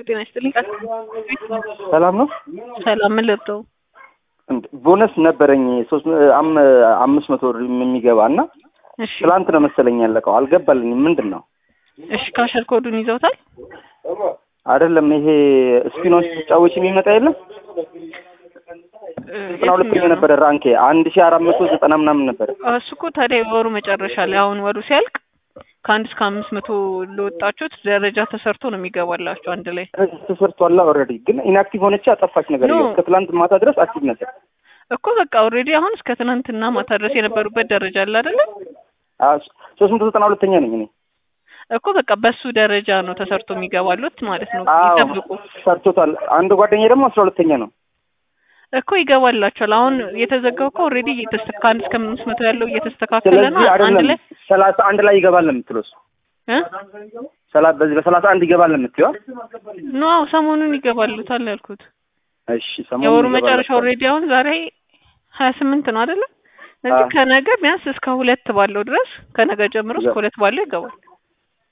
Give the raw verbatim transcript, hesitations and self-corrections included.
ጤና ይስጥልኝ። ሰላም ነው። ሰላም ምን ልርዳው? ቦነስ ነበረኝ አምስት መቶ ብር የሚገባና እሺ ትላንት ነው መሰለኝ ያለቀው። አልገባልኝም። ምንድነው? እሺ ካሸር ኮዱን ይዘውታል? አይደለም ይሄ ስፒኖች ተጫዋች የሚመጣ የለም። ዘጠና ሁለት ነበር ራንኬ አንድ ሺህ አራት መቶ ዘጠና ምናምን ነበር። እሱ እኮ ታዲያ ወሩ መጨረሻ ላይ አሁን ወሩ ሲያልቅ ከአንድ እስከ አምስት መቶ ለወጣችሁት ደረጃ ተሰርቶ ነው የሚገባላችሁ አንድ ላይ ተሰርቷል። ኦልሬዲ ግን ኢንአክቲቭ ሆነች አጠፋች ነገር ነው። ከትላንት ማታ ድረስ አክቲቭ ነበር እኮ በቃ ኦልሬዲ አሁን እስከ ትናንትና ማታ ድረስ የነበሩበት ደረጃ አለ አይደል? አዎ ሶስት መቶ ዘጠና ሁለት ነኝ እኔ እኮ በቃ በሱ ደረጃ ነው ተሰርቶ የሚገባሉት ማለት ነው። ይጠብቁ። ሰርቶታል። አንድ ጓደኛዬ ደግሞ አስራ ሁለተኛ ነው እኮ ይገባላችኋል። አሁን የተዘጋው እኮ ኦልሬዲ እየተስተካ አንድ እስከ አምስት መቶ ያለው እየተስተካከለ ነው። አንድ ላይ ሰላሳ አንድ ላይ ይገባል የምትለው እ ሰላሳ በዚህ በሰላሳ አንድ ይገባል የምትለው ኖ ሰሞኑን ይገባሉታል ያልኩት። እሺ ሰሞኑን የወሩ መጨረሻ ኦልሬዲ አሁን ዛሬ ሀያ ስምንት ነው አይደል? ስለዚህ ከነገ ቢያንስ እስከ ሁለት ባለው ድረስ ከነገ ጀምሮ እስከ ሁለት ባለው ይገባል።